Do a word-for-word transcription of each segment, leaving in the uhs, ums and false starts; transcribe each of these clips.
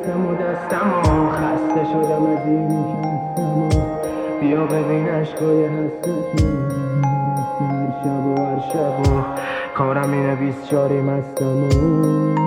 دستم و دستم و خسته شدم از اینی که هستم و بیا ببین عشقای هستم هر شب و هر شب و کارم اینه بیست چاری مستم و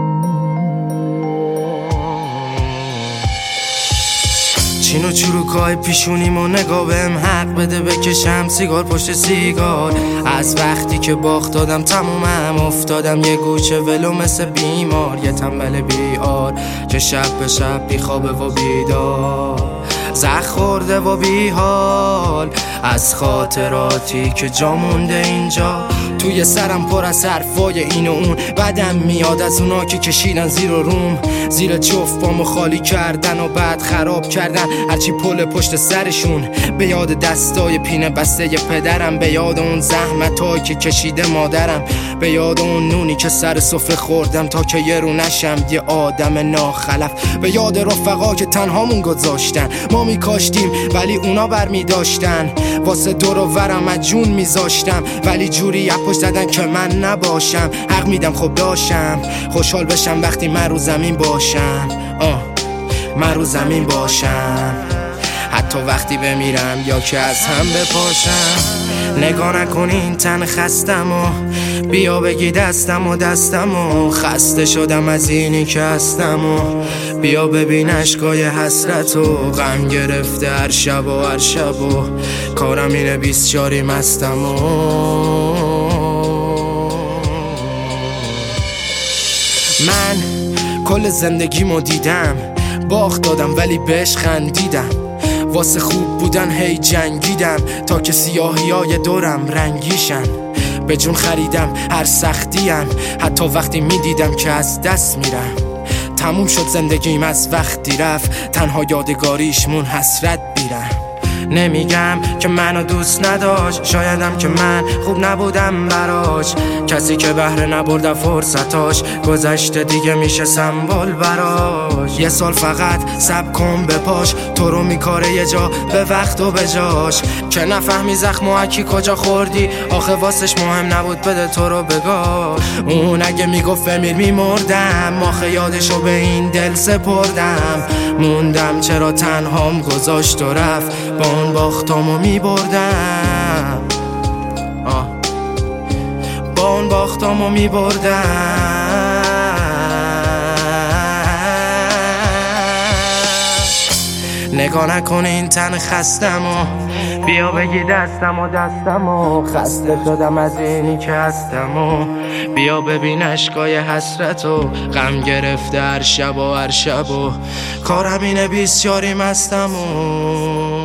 چین و چروکای پیشونیمو نگاه بهم حق بده بکشم سیگار پشت سیگار. از وقتی که باخت دادم تمومم افتادم یه گوشه ولو مثل بیمار، یه تنبل بیار که شب به شب بی خوابه و بیدار، زخ خورده و بی حال از خاطراتی که جا مونده اینجا. توی سرم پر از حرفای این و اون، بدم میاد از اونا که کشیدن زیر و روم، زیر جفت بامو خالی کردن و بعد خراب کردن هرچی پل پشت سرشون. به یاد دستای پینه بسته ی پدرم، به یاد اون زحمتایی که کشیده مادرم، به یاد اون نونی که سر سفره خوردم تا که یه رو نشم یه آدم ناخلف، به یاد رفقا که تنهامون گذاشتن. ما میکاشتیم ولی اونا بر میداشتن، واسه دور و ورم از جون میذاشتم ولی جوری اپش زدن که من نباشم. حق میدم خب داشتم خوشحال بشم وقتی من رو زمین باشم، آه من رو زمین باشم، حتی وقتی بمیرم یا که از هم بپاشم. نگاه نکن این تن خستم و بیا بگی دستم و دستم و خسته شدم از اینی که هستم و بیا ببین عشقای حسرت و غم گرفته هر شب و هر شب و کارم اینه بیست چاری مستم و من کل زندگیمو دیدم باخت دادم ولی بهش خندیدم، واسه خوب بودن هی جنگیدم تا که سیاهی های دورم رنگیشن. به جون خریدم هر سختیم حتی وقتی میدیدم که از دست میرم. تموم شد زندگیم از وقتی رفت تنها یادگاریش مون حسرت بیرم. نمیگم که منو دوست نداشت، شایدم که من خوب نبودم براش، کسی که بهره نبرده فرصتاش گذشته دیگه میشه سمبل براش. یه سال فقط صبر کن بپاش، تو رو میکاره یه جا به وقت و به جاش، که نفهمی زخم و اکی کجا خوردی آخه واسش مهم نبود بده تو رو بگاه. اون اگه میگفت بمیر میمردم آخه یادشو به این دل سپردم، موندم چرا تنهام گذاشت و رفت با اون باختامو میبردم، با اون باختامو میبردم. نگاه نکن این تن خستم و بیا بگی دستم و دستم و خسته شدم از اینی که هستم و بیا ببین عشقای حسرت و غم گرفته هر شب و هر شب و کارم اینه بیست چاری مستم و